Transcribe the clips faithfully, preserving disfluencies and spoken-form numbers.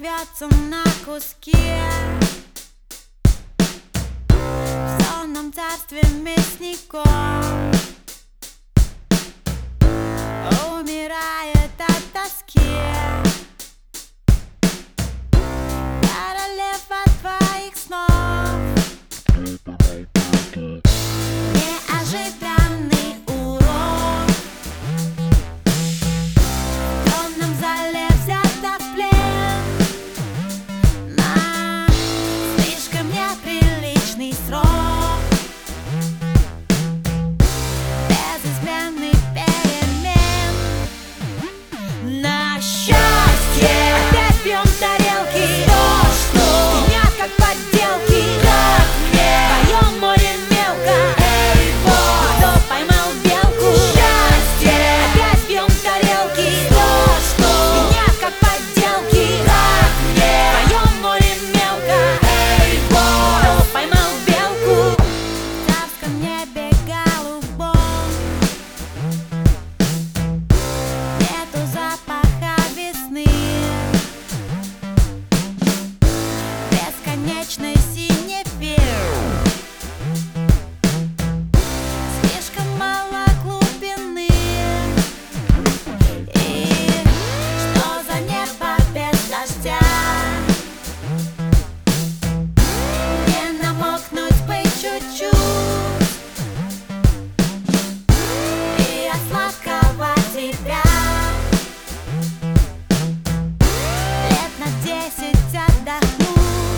рвется на куски. В сонном царстве мясников умирает от тоски. Королева твоих снов, неожиданный урок. В темном зале взята в плен на слишком неприличный срок. Без измены перемен. На счастье опять пьем тарелки. Дождь, ну, меня как подделки. Как мне в твоем море мелко. Эй, бой, кто поймал белку? Счастье опять пьем тарелки. Дождь, ну, меня как подделки. Как мне в твоем море мелко. Эй, бой, кто поймал белку? В царском небе голубом нету запаха весны. Бесконечный синевир. Слишком мало глубины. И что за небо без дождя? Не намокнуть бы чуть-чуть и от сладкого тебя лет на десять отдохнуть.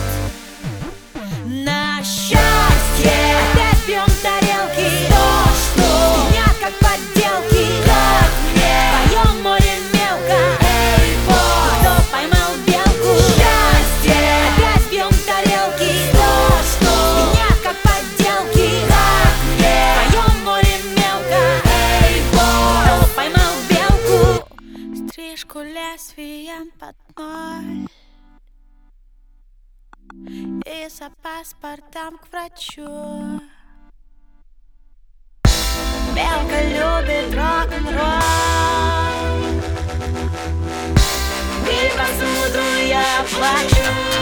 На счастье опять пьем тарелки. Дождь, ну, меня как подделки. Как мне в твоем море мелко. Эй, бой, кто поймал белку? Счастье опять пьем тарелки. Дождь, ну, меня как подделки. Как мне в твоем море мелко. Эй, бой, кто поймал белку? Стрижку лезвием под ноль и за паспортом к врачу. Белка любит рок-н-ролл, и посуду я плачу.